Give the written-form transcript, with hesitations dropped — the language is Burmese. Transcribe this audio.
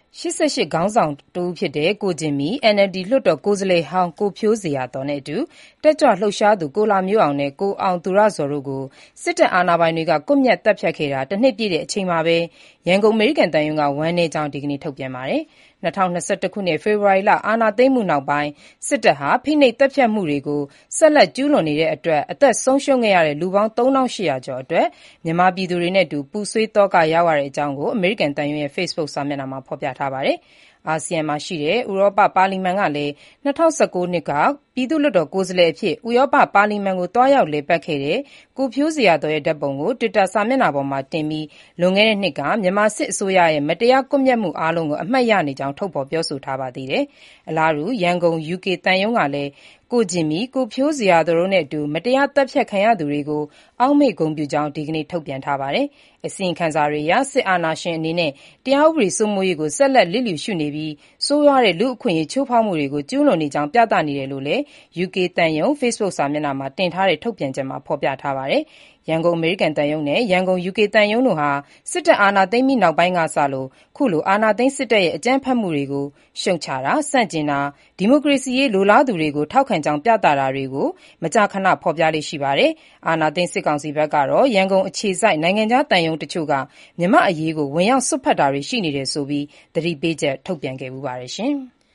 88ခေါင်းဆောင်တဦးဖြစ်တဲ့ကိုဂျင်မီ NLD လွှတ်တော်ကိုယ်စားလှယ်ဟောင်းကိုဖြိုးဇေယျာသော်နဲ့အတူတက်ကြွလှုပ်ရှားသူကိုလှမျိုးအောင်နဲ့ကိုအောင်သူရဇော်တို့ကိုစစ်တပ်အာဏာပိုင်တွေကကွပ်မျက်သတ်ဖြတ်ခဲ့တာတစ်နှစ်ပြည့်တဲ့အချိန်မှာပဲရန်ကုန်အမေရိကန်သံရုံးကဝမ်းနည်းကြောင်းဒီကနေ့ထုတ်ပြန်ပါတယ်။ 2021 ခုနှစ်ဖေဖော်ဝါရီလအာဏာသိမ်းမှုနောက်ပိုင်းစစ်တပ်ဟာဖိနှိပ်သတ်ဖြတ်မှုတွေကိုဆက်လက်ကျူးလွန်နေတဲ့အတွက်အသက်ဆုံးရှုံးခဲ့ရတဲ့လူပေါင်း 3800 ကျော်အတွက်မြန်မာပြည်သူတွေနဲ့အတူပူဆွေးသောကရောက်ရတဲ့အကြောင်းကိုအမေရိကန်သံရုံးရဲ့ Facebook စာမျက်နှာမှာဖော်ပြထားပါတယ်။ အာဆီယံမှာရှိတဲ့ဥရောပပါလီမန်ကလည်း2019 ခုနှစ်ကပြည်သူ့လွှတ်တော်ကိုယ်စားလှယ်အဖြစ်ဥရောပပါလီမန်ကိုသွားရောက်လည်ပတ်ခဲ့တဲ့ကိုဖြိုးဇေယျာသော်ရဲ့ဓာတ်ပုံကို Twitter စာမျက်နှာပေါ်မှာတင်ပြီးလွန်ခဲ့တဲ့နှစ်ကမြန်မာစစ်အစိုးရရဲ့မတရားကွပ်မျက်မှုအားလုံးကိုအမှတ်ရနေကြောင်းထုတ်ဖော်ပြောဆိုထားပါသေးတယ်။ အလားတူရန်ကုန် UK သံရုံးကလည်းကိုဂျင်မီကိုဖြိုးဇေယျာသော်တို့နဲ့အတူမတရားသတ်ဖြတ်ခံရသူတွေကိုအောက်မေ့ဂုဏ်ပြုကြောင်းဒီကနေ့ထုတ်ပြန်ထားပါတယ်။ အစီရင်ခံစာတွေအရစစ်အာဏာရှင်အနေနဲ့တရားဥပဒေစိုးမိုးရေးကိုဆက်လက်လစ်လျူရှုနေပြီးဆိုးရွားတဲ့လူ့အခွင့်အရေးချိုးဖောက်မှုတွေကိုကျူးလွန်နေကြောင်းပြသနေတယ်လို့လည်း UK သံရုံး Facebook စာမျက်နှာမှာတင်ထားတဲ့ထုတ်ပြန်ချက်မှာဖော်ပြထားပါတယ်။ ရန်ကုန်အမေရိကန်သံရုံးနဲ့ရန်ကုန် UK သံရုံးတို့ဟာစစ်တပ်အာဏာသိမ်းပြီးနောက်ပိုင်းကစလို့ခုလိုအာဏာသိမ်းစစ်တပ်ရဲ့အကြမ်းဖက်မှုတွေကိုရှုတ်ချတာဆန့်ကျင်တာဒီမိုကရေစီရေးလိုလားသူတွေကိုထောက်ခံကြောင်းပြသတာတွေကိုမကြာခဏဖော်ပြလေ့ရှိပါတယ်။ အာဏာသိမ်းစစ်ကောင်စီဘက်ကတော့ရန်ကုန်အခြေစိုက်နိုင်ငံခြားသံရုံးတချို့ကမြန်မာ့အရေးကိုဝင်ရောက်စွက်ဖက်တာတွေရှိနေတယ်ဆိုပြီးသတိပေးချက်ထုတ်ပြန်ခဲ့ဖူးပါတယ်။